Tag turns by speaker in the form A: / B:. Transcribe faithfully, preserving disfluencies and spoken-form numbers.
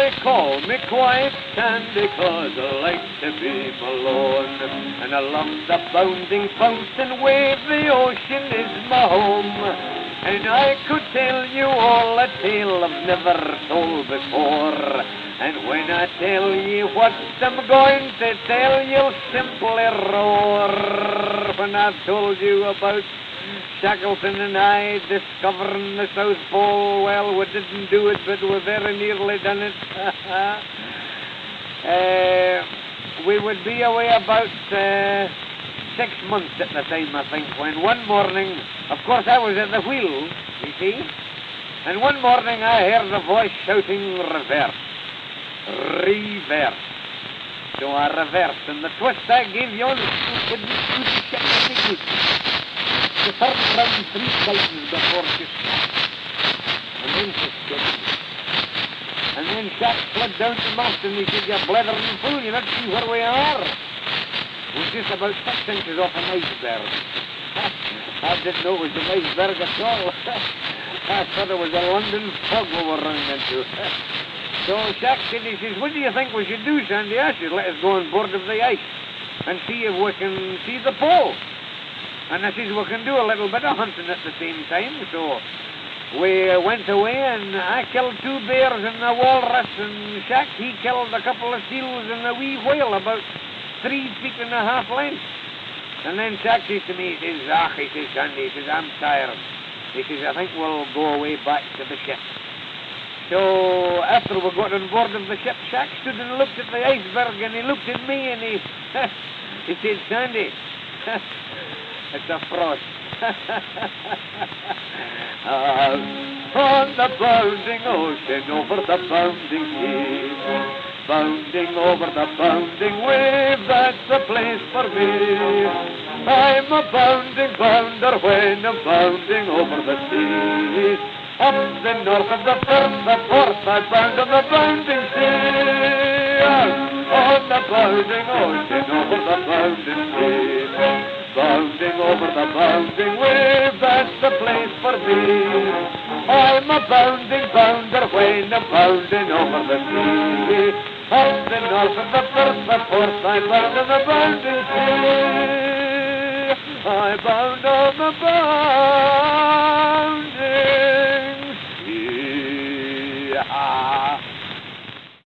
A: they call me quiet Sandy, 'cause I like to be alone. And I love the bounding fountain wave, the ocean is my home. And I could tell you all a tale I've never told before. And when I tell you what I'm going to tell, you'll simply roar. When I've told you about Shackleton and I discovering the South Pole, well, we didn't do it, but we very nearly done it. uh, we would be away about uh, six months at the time, I think, when one morning, of course I was at the wheel, you see, and one morning I heard a voice shouting reverse, reverse. So I reversed, and the twist I gave you on the she turned round three times before she stopped. And then she skidded. And then Shack slid down the mast and he said, "You blethering fool, you not see where we are." We're just about six inches off an iceberg. I didn't know it was an iceberg at all. I thought it was a London fog we were running into. So Shack said, he says, "What do you think we should do, Sandy?" I said, "Let us go on board of the ice and see if we can see the pole." And I says, "We can do a little bit of hunting at the same time." So we uh, went away, and I killed two bears and a walrus, and Shack, he killed a couple of seals and a wee whale about three feet and a half length. And then Shack says to me, he says, "Ah," he says, "Sandy," he says, "I'm tired." He says, "I think we'll go away back to the ship." So after we got on board of the ship, Shack stood and looked at the iceberg, and he looked at me, and he, he said, "Sandy, it's a frost." uh, on the bounding ocean, over the bounding sea, bounding over the bounding wave, that's the place for me. I'm a bounding bounder when I'm bounding over the sea. Up the north of the first, the fourth, I bound on the bounding sea. On the bounding ocean, over the bounding sea, bounding over the bounding wave, that's the place for me. I'm a bounding bounder when I'm bounding over the sea. Up the north of the first, the fourth, I bound on the bounding sea. I bound on the bounding